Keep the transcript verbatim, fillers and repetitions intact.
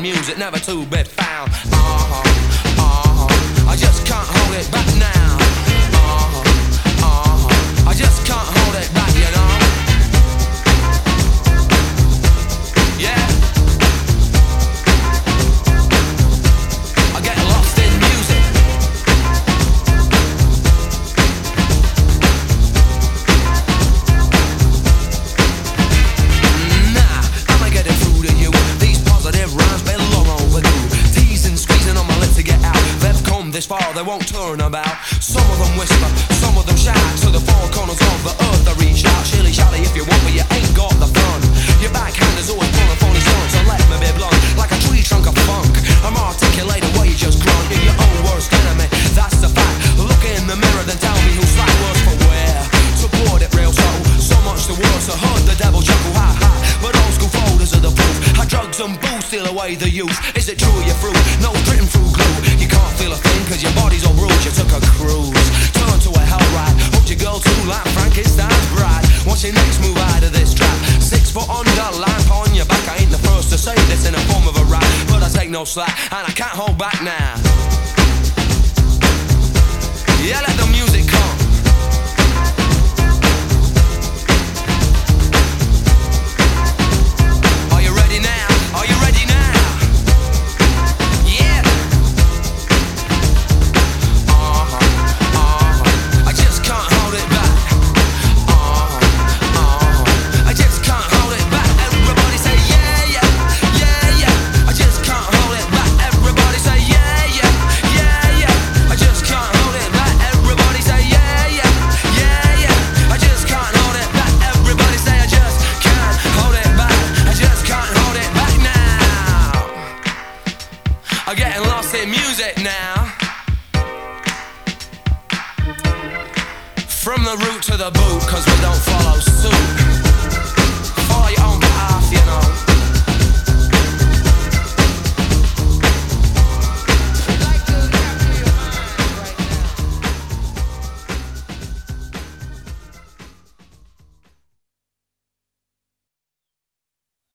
in music, never to be found. Uh-huh, uh-huh, I just can't hold it back now. Uh-huh, uh-huh, I just can't hold it back, you know. Yeah, I get lost in music. Nah, am I getting through to you? These positive rhymes been long overdue. Teasing, squeezing on my lips to get out. They've come this far, they won't turn about. Some of them whisper, some of them shout. To the four corners of the earth they reach out. Shilly shally if you want, but you ain't got the fun. Your backhand is always full of phony stunts. So let me be blunt, like a tree trunk of funk. I'm articulating what you just grunt. You're your own worst enemy, that's the fact. Look in the mirror, then tell me who's slack worse for where. Support it real so, so much the worse. I heard the devil chuckle, ha ha. But old school folders are the proof. How drugs and booze steal away the youth. Is it true you're through? No written through glue. You can't feel a thing cause your body's all bruised. You took a cruise, turn to a hell ride. Hooked your girl too like Frankenstein's bride. What's your next move out of this trap? Six foot under, lamp on your back. I ain't the first to say this in the form of a rap, but I take no slack and I can't hold back now. Yeah, let the music come. Are you ready now? Are you ready now? Yeah. Uh-huh, uh-huh, I just can't hold it back. Uh-huh, uh-huh, I just can't hold it back. Everybody say yeah, yeah, yeah, yeah. I just can't hold it back. Everybody say yeah, yeah, yeah, yeah. I just can't hold it back. Everybody say yeah, yeah, yeah, yeah. I just can't hold it back. Everybody say I just can't hold it back. I just can't hold it back now. I'm getting lost in music now. From the root to the boot, cause we don't follow suit. Follow your own path, you know.